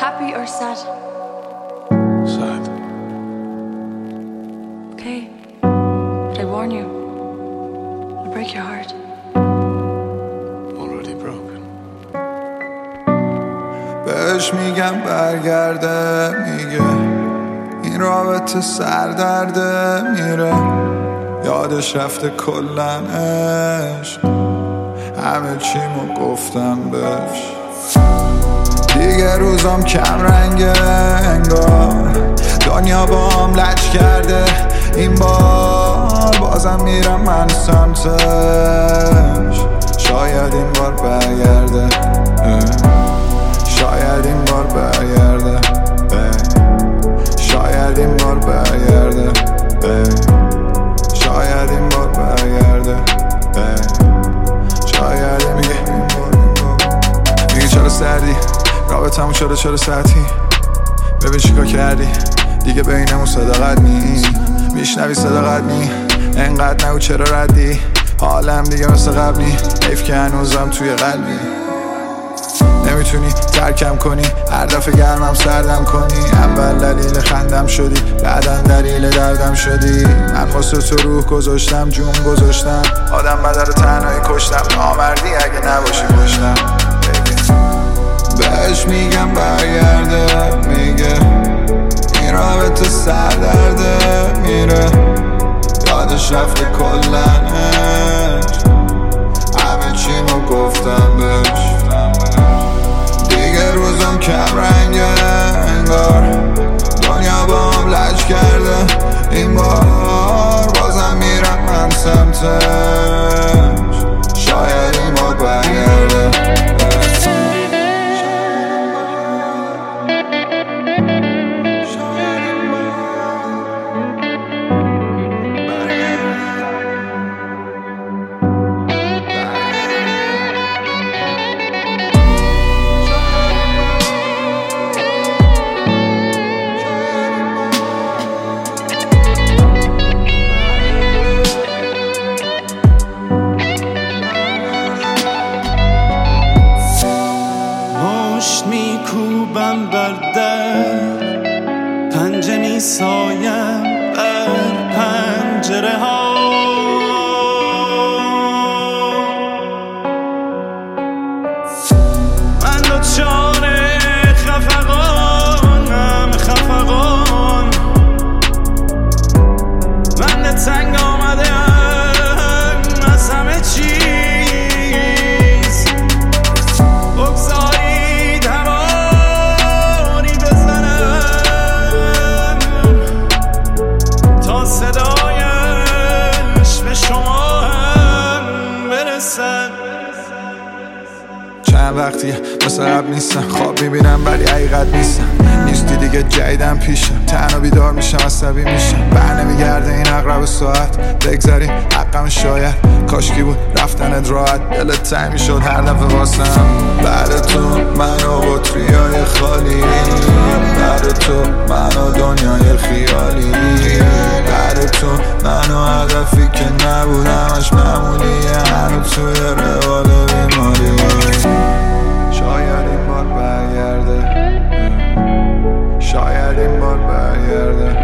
happy or sad? Sad. Okay, but I warn you, it'll break your heart. Already broken. بهش میگم برگرده، میگه این رابطه سردرده، میره یادش رفته کلن عشق، همه چیمو گفتم بهش. دیگه روزام کم رنگه انگار دنیا با هم لج کرده، این بار بازم میرم من سمتش، شاید این بار برگرده، شاید این بار برگرده، شاید این بار برگرده، شاید این بار برگرده، شاید این بار. میگه چرا سردی رابطمون شده، چرا سطحی، ببین چیکار کردی دیگه بینمون صداقت نی، میشنوی صداقت نی، انقدر نگو چرا ردی، حالم دیگه مثل قبلی، حیف که هنوزم توی قلبی. نمیتونی ترکم کنی، هر دفعه گرمم سردم کنی، اول دلیل خندم شدی، بعداً دلیل دردم شدی. من واسه تو روح گذاشتم، جون گذاشتم، آدم بدر تنهایی کشتم، نامردی اگه نباشی پشتم. بهش میگم برگرده، میگه این رابطه سردرده، میره یادش رفته کلنش، همه چیمو گفتم بهش. دیگه روزم کم رنگه انگار دنیا با هم لج کرده، این بار بازم میرم من سمتش، شاید این بار برگرده. میکوبم بر در، پنجه میسایم بر پنجره ها، من دچار خفقانم، خفقان من تنگ آمده ام از همه چیز، چند وقتیه مثل قبل نیستم، خواب میبینم ولی حقیقت نیستم، نیستی دیگه جدیدم پیشم، تنها بیدار میشم عصبی میشم، بر نمیگرده این اقرب ساعت، بگذاری حقم شاید، کاشکی بود رفتنت راحت، دلت تنگ میشد هر دفعه واسم. بعد تو من و بطریای خالی، بعد تو من و دنیای خیالی، بعد تو من و هدفی که نبودمش معمولیه، هنو توی روال بیماری. شاید این بار برگرده، شاید این بار برگرده.